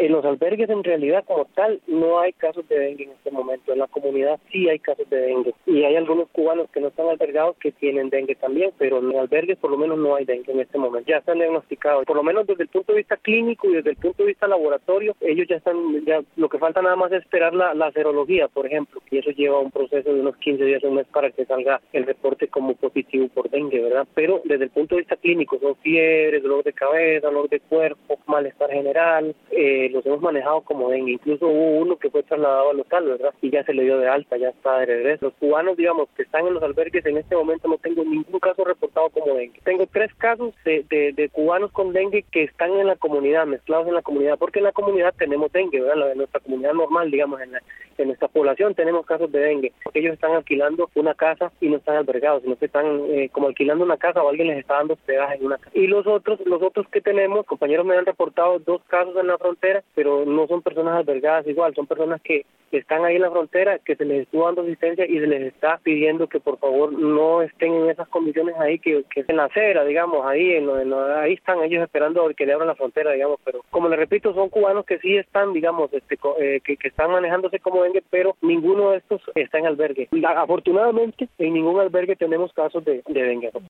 En los albergues en realidad como tal no hay casos de dengue en este momento. En la comunidad sí hay casos de dengue y hay algunos cubanos que no están albergados que tienen dengue también, pero en los albergues por lo menos no hay dengue en este momento. Ya están diagnosticados, por lo menos desde el punto de vista clínico y desde el punto de vista laboratorio, ellos ya están, ya lo que falta nada más es esperar la serología, por ejemplo, y eso lleva un proceso de unos 15 días, un mes para que salga el reporte como positivo por dengue, ¿verdad? Pero desde el punto de vista clínico son fiebre, dolor de cabeza, dolor de cuerpo, malestar general, los hemos manejado como dengue. Incluso hubo uno que fue trasladado al local, ¿verdad? Y ya se le dio de alta, ya está de regreso. Los cubanos, digamos, que están en los albergues en este momento no tengo ningún caso reportado como dengue. Tengo 3 casos de cubanos con dengue que están en la comunidad, mezclados en la comunidad, porque en la comunidad tenemos dengue, ¿verdad? En nuestra comunidad normal, digamos, en nuestra población tenemos casos de dengue, porque ellos están alquilando una casa y no están albergados, sino que están como alquilando una casa o alguien les está dando hospedaje en una casa. Y los otros que tenemos, compañeros me han reportado 2 casos en la frontera, pero no son personas albergadas igual, son personas que están ahí en la frontera, que se les estuvo dando asistencia y se les está pidiendo que por favor no estén en esas condiciones ahí, que en la acera, digamos, ahí ahí están ellos esperando que le abran la frontera, digamos, pero como les repito, son cubanos que sí están, digamos, que están manejándose como dengue, pero ninguno de estos está en albergue. Afortunadamente, en ningún albergue tenemos casos de dengue.